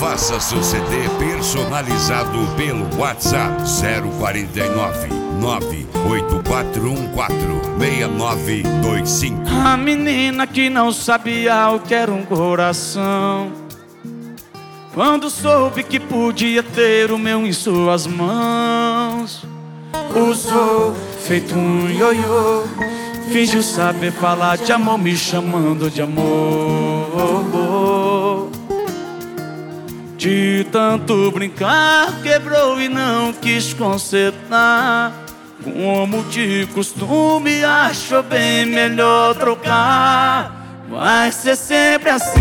Faça seu CD personalizado pelo WhatsApp 049 98414 6925. A menina que não sabia o que era um coração, quando soube que podia ter o meu em suas mãos, usou feito um ioiô, fingiu saber falar de amor, me chamando de amor. De tanto brincar, quebrou e não quis consertar. Como de costume, achou bem melhor trocar. Vai ser sempre assim.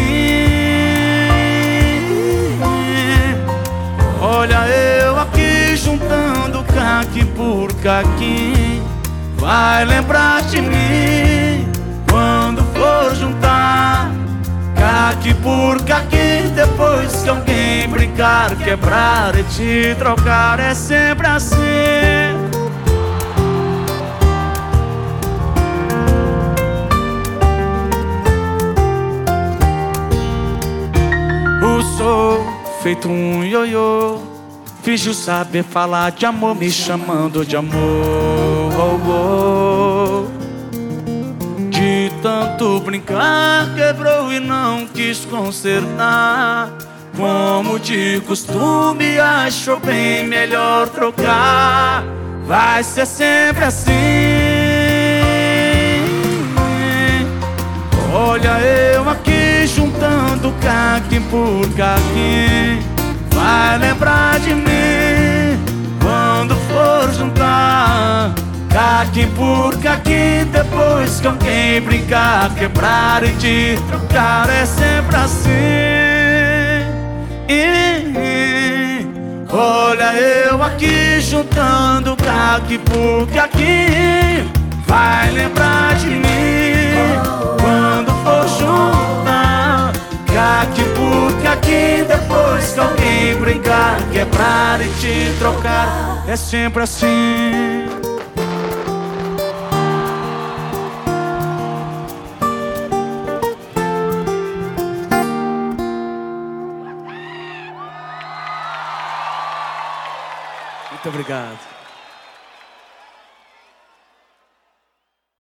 Olha eu aqui juntando caqui por caqui. Vai lembrar de mim quando for juntar caqui por caqui. Depois que alguém brincar, quebrar e te trocar, é sempre assim. Usou feito um ioiô, fingiu saber falar de amor, me chamando de amor. De tanto brincar, quebrou e não quis consertar. Como de costume, achou bem melhor trocar. Vai ser sempre assim. Olha eu aqui juntando caqui por caqui. Vai lembrar de mim quando for juntar caqui por caqui. Depois que alguém brincar, quebrar e te trocar, é sempre assim. Olha eu aqui juntando caqui por caqui. Vai lembrar de mim quando for juntar caqui por caqui. Depois que alguém brincar, quebrar e te trocar, é sempre assim. Muito obrigado.